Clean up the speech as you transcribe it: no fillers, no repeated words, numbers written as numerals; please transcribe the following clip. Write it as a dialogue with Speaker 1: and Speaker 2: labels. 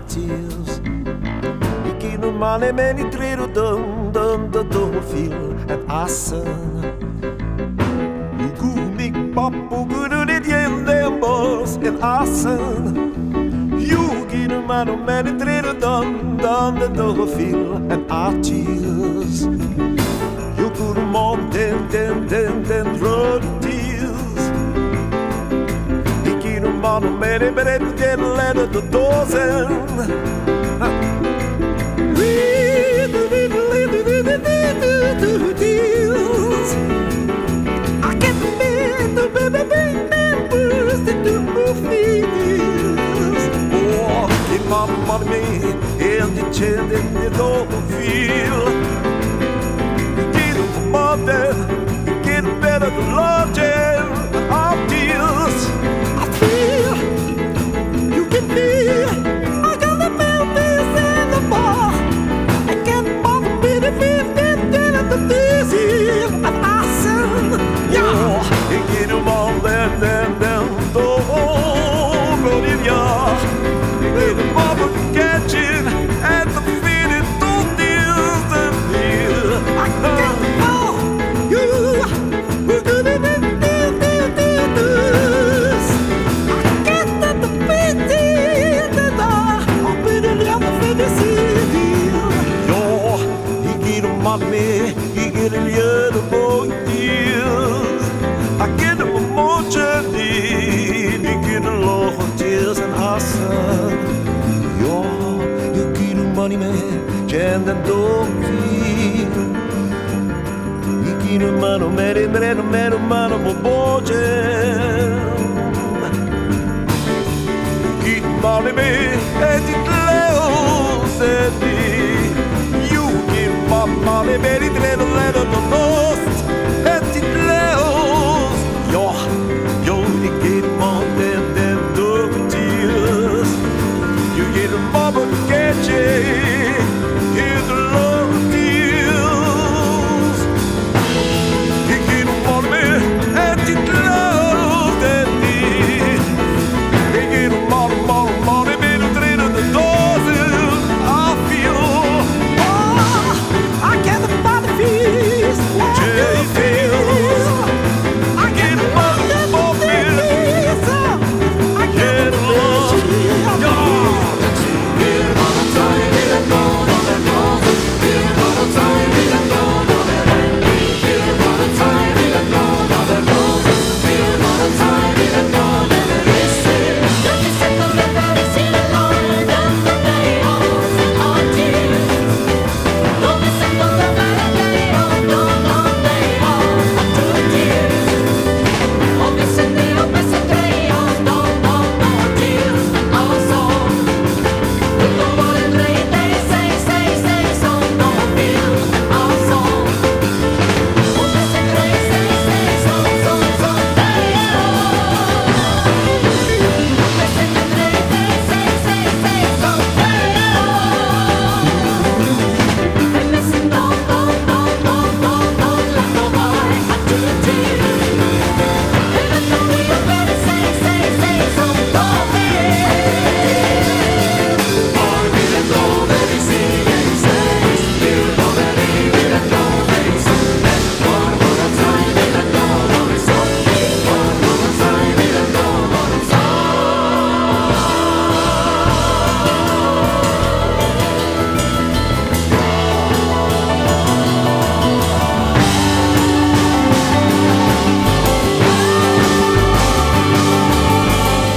Speaker 1: tears. Ik ken een man en mij niet treden dan de doorviel en assen. Hoe goed ik papo kunnen dit in de bos en assen. Je ken een man en mij niet treden dan de doorviel en aartjes. Je ken een man den rode tears. Ik ken een man en mij niet bereid te leiden de dozen. I can't believe the members that do feels. Oh, keep my money and the child in the door feel. You get a mother, you get a better lodging. Our tears, I feel, you can feel. I got the mountains and the bar. I can't bother me to feel the dizzy of awesome. Yeah, you get them all them door in ya. You get them all catching and the feeling don't deal the deal. I can't know you. We're gonna do this. I can't let the pity in the dark. I'll be the other for the city. Yo, you get them on me. You get a little boy tears. I get them a more journey. You get a lot of tears and awesome. Yo, you get them money man. Jen and Doki. You get them mano, mano, bojen. Get money man, and it close and you give my money, man,